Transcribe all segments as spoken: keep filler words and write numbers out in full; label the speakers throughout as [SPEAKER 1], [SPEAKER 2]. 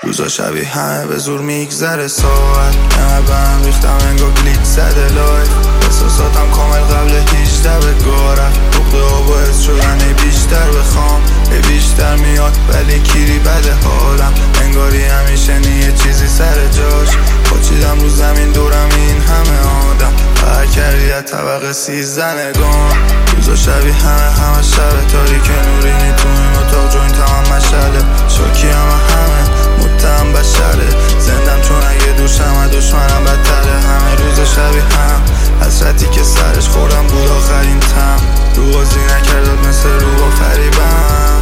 [SPEAKER 1] روزا شبیه همه به زور میگذره ساعت همه به هم ریختم انگار گلیت زده لایف احساساتم کامل قبل هیجده به گارم بغضه ها باعث شدن ای بیشتر بخوام ای بیشتر میاد ولی کیری بده حالم انگاری همیشه نیه چیزی سر جاش پاچیدم رو زمین دورم این همه آدم فرق کردی از طبقه سیزده نگام روزا شبیه همه همه شب تاریک نورینی تو این اتاق جوینت هم مشعله شاکی همه همه متهم بشره زندم چون اگه دوشم دشمنم بدتره همه روزا شبیه هم حسرتی که سرش خوردم بود آخرین تم رو بازی نکرداد مثل رو با فریبم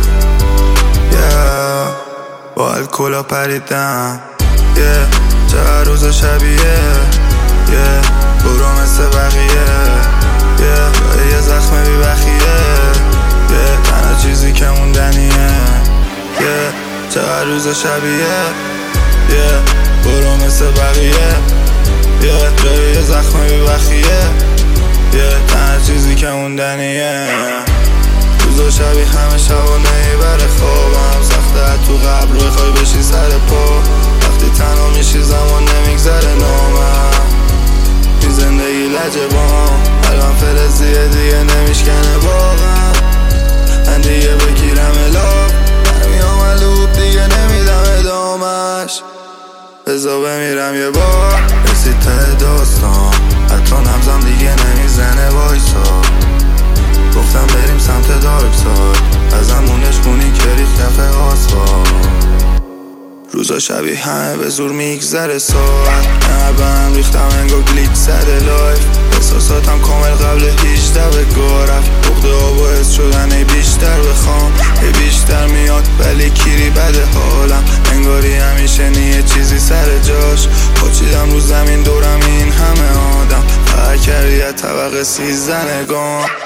[SPEAKER 1] yeah. با الکلا پریدم yeah. چه روزا شبیه yeah. برو مثل بقیه yeah. یه زخم بی بخیه yeah. تنها چیزی که موندنیه yeah. چه روزا شبیه yeah. برو مثل بقیه yeah. جای یه زخم بی بخیه yeah. تنها چیزی که موندنیه روزا شبیه همه شبانه بره خوابم سخته از تو قبل بخوای بشی سر پا وقتی تنها میشی زمان نمیگذره نامم این زندگی لجبام الان فلزیه دیگه نمیشکنه واقعا من دیگه بگیرم الاب نمیام الوب دیگه نمیدم ادامش بزا بمیرم یه بار رسید ته داستان حتی نبزم دیگه نمیزنه وایسا گفتم بریم سمت دارک ساید ازم مونش خونی که ریخ کف آسفالت روزا شبیه همه به زور میگذره ساعت همه به هم ریختم انگار گلیت زده لایف احساساتم کامل قبل هیجده به گارم بغضه ها باعث شدن ای بیشتر بخوام ای بیشتر میاد ولی کیری بده حالم انگاری همیشه نیه چیزی سر جاش پاچیدم رو زمین دورم این همه آدم فرق کردی از طبقه سیزده نگام